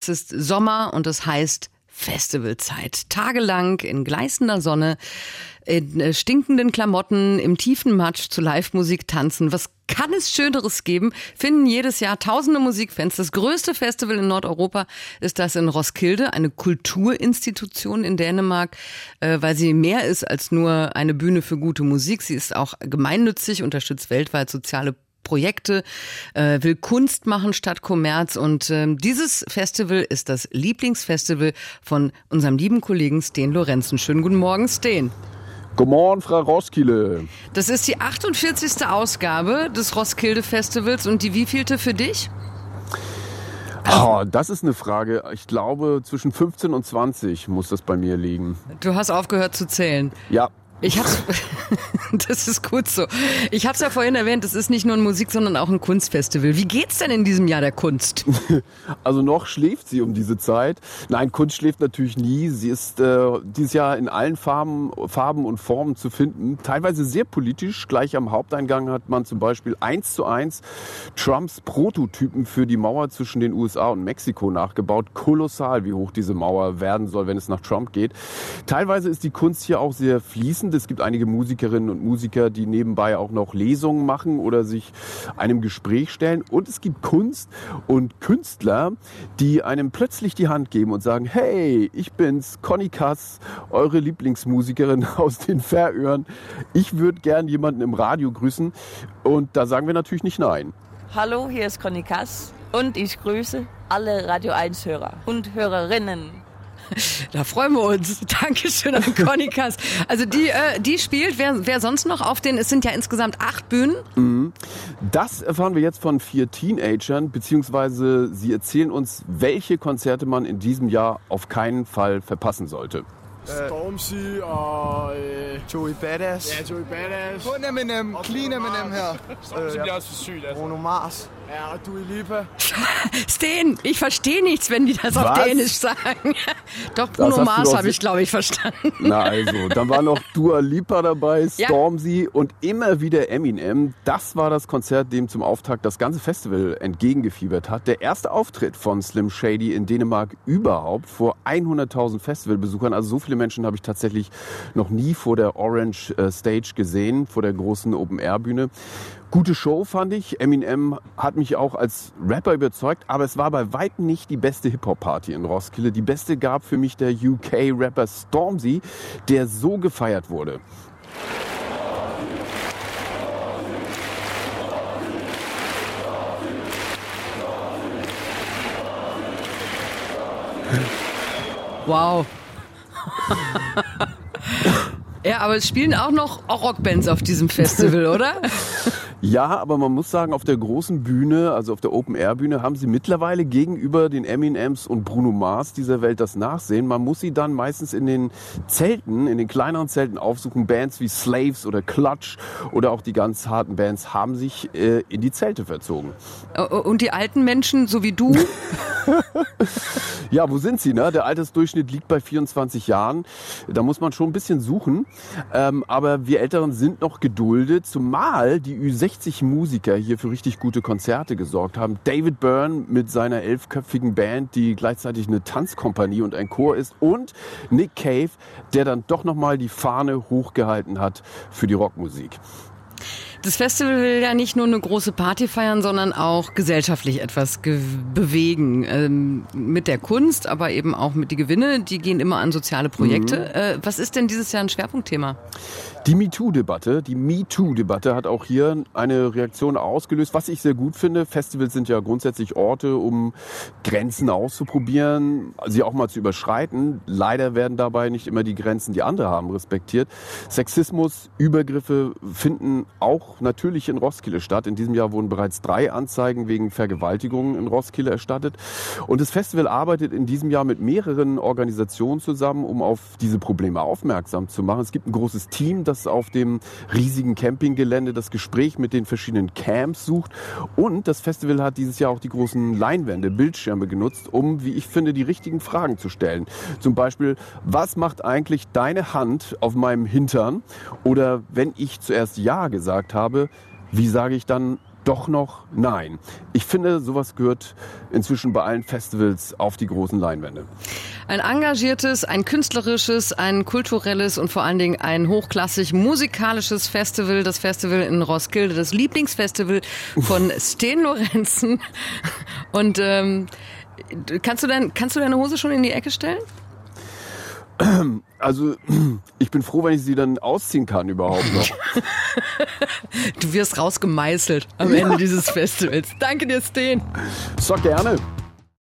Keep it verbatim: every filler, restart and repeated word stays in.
Es ist Sommer und es heißt Festivalzeit. Tagelang in gleißender Sonne, in stinkenden Klamotten, im tiefen Matsch zu Live-Musik tanzen. Was kann es Schöneres geben? Finden jedes Jahr tausende Musikfans. Das größte Festival in Nordeuropa ist das in Roskilde, eine Kulturinstitution in Dänemark, weil sie mehr ist als nur eine Bühne für gute Musik. Sie ist auch gemeinnützig, unterstützt weltweit soziale Projekte, äh, will Kunst machen statt Kommerz und äh, dieses Festival ist das Lieblingsfestival von unserem lieben Kollegen Sten Lorenzen. Schönen guten Morgen, Sten. Guten Morgen, Frau Roskilde. Das ist die achtundvierzigste Ausgabe des Roskilde Festivals und die wievielte für dich? Oh, das ist eine Frage. Ich glaube, zwischen fünfzehn und zwanzig muss das bei mir liegen. Du hast aufgehört zu zählen. Ja. Ich hab's, das ist gut so. Ich hab's ja vorhin erwähnt, es ist nicht nur ein Musik, sondern auch ein Kunstfestival. Wie geht's denn in diesem Jahr der Kunst? Also noch schläft sie um diese Zeit. Nein, Kunst schläft natürlich nie. Sie ist äh, dieses Jahr in allen Farben, Farben und Formen zu finden. Teilweise sehr politisch. Gleich am Haupteingang hat man zum Beispiel eins zu eins Trumps Prototypen für die Mauer zwischen den U S A und Mexiko nachgebaut. Kolossal, wie hoch diese Mauer werden soll, wenn es nach Trump geht. Teilweise ist die Kunst hier auch sehr fließend. Es gibt einige Musikerinnen und Musiker, die nebenbei auch noch Lesungen machen oder sich einem Gespräch stellen. Und es gibt Kunst und Künstler, die einem plötzlich die Hand geben und sagen, hey, ich bin's, Conny Kass, eure Lieblingsmusikerin aus den Färöern. Ich würde gern jemanden im Radio grüßen. Und da sagen wir natürlich nicht nein. Hallo, hier ist Conny Kass und ich grüße alle Radio eins Hörer und Hörerinnen. Da freuen wir uns. Dankeschön an Conny Kass. Also die, äh, die spielt, wer, wer sonst noch auf den, es sind ja insgesamt acht Bühnen. Mhm. Das erfahren wir jetzt von vier Teenagern, beziehungsweise sie erzählen uns, welche Konzerte man in diesem Jahr auf keinen Fall verpassen sollte. Stormzy og øh, Joey Badass. ja, Joey Badass. Få Eminem, clean Eminem her. Stormzy bliver også for sygt, altså. Bruno Mars. Ja, og Dua Lipa. Sten, ich verstehe nichts, wenn die das auf Was? Dänisch sagen. Doch, Das Bruno hast du Mars doch habe si- ich, glaube ich, verstanden. Na also, dann war noch Dua Lipa dabei, Ja. Stormzy und immer wieder Eminem. Das war das Konzert, dem zum Auftakt das ganze Festival entgegengefiebert hat. Der erste Auftritt von Slim Shady in Dänemark überhaupt vor hunderttausend Festivalbesuchern. Also so viele Menschen habe ich tatsächlich noch nie vor der Orange äh, Stage gesehen, vor der großen Open-Air-Bühne. Gute Show fand ich. Eminem hat mich auch als Rapper überzeugt, aber es war bei weitem nicht die beste Hip-Hop-Party in Roskilde. Die beste gab für mich der U K-Rapper Stormzy, der so gefeiert wurde. Wow. Ja, aber es spielen auch noch auch Rockbands auf diesem Festival, oder? Ja, aber man muss sagen, auf der großen Bühne, also auf der Open-Air-Bühne, haben sie mittlerweile gegenüber den Eminems und Bruno Mars dieser Welt das Nachsehen. Man muss sie dann meistens in den Zelten, in den kleineren Zelten aufsuchen. Bands wie Slaves oder Clutch oder auch die ganz harten Bands haben sich äh, in die Zelte verzogen. Und die alten Menschen, so wie du? Ja, wo sind sie? Ne? Der Altersdurchschnitt liegt bei vierundzwanzig Jahren. Da muss man schon ein bisschen suchen. Ähm, aber wir Älteren sind noch geduldet, zumal die Ü sechzig Musiker hier für richtig gute Konzerte gesorgt haben. David Byrne mit seiner elfköpfigen Band, die gleichzeitig eine Tanzkompanie und ein Chor ist. Und Nick Cave, der dann doch nochmal die Fahne hochgehalten hat für die Rockmusik. Das Festival will ja nicht nur eine große Party feiern, sondern auch gesellschaftlich etwas ge- bewegen. Ähm, mit der Kunst, aber eben auch mit die Gewinne, die gehen immer an soziale Projekte. Mhm. Äh, was ist denn dieses Jahr ein Schwerpunktthema? Die MeToo-Debatte, die MeToo-Debatte hat auch hier eine Reaktion ausgelöst, was ich sehr gut finde. Festivals sind ja grundsätzlich Orte, um Grenzen auszuprobieren, sie auch mal zu überschreiten. Leider werden dabei nicht immer die Grenzen, die andere haben, respektiert. Sexismus, Übergriffe finden auch natürlich in Roskilde statt. In diesem Jahr wurden bereits drei Anzeigen wegen Vergewaltigungen in Roskilde erstattet. Und das Festival arbeitet in diesem Jahr mit mehreren Organisationen zusammen, um auf diese Probleme aufmerksam zu machen. Es gibt ein großes Team, das auf dem riesigen Campinggelände das Gespräch mit den verschiedenen Camps sucht. Und das Festival hat dieses Jahr auch die großen Leinwände, Bildschirme genutzt, um, wie ich finde, die richtigen Fragen zu stellen. Zum Beispiel, was macht eigentlich deine Hand auf meinem Hintern? Oder wenn ich zuerst Ja gesagt habe, wie sage ich dann doch noch nein. Ich finde, sowas gehört inzwischen bei allen Festivals auf die großen Leinwände. Ein engagiertes, ein künstlerisches, ein kulturelles und vor allen Dingen ein hochklassig musikalisches Festival. Das Festival in Roskilde, das Lieblingsfestival von Sten Lorenzen. Und ähm, kannst du dein, kannst du deine Hose schon in die Ecke stellen? Also ich bin froh, wenn ich sie dann ausziehen kann überhaupt noch. Du wirst rausgemeißelt am Ende dieses Festivals. Danke dir, Sten. So, gerne.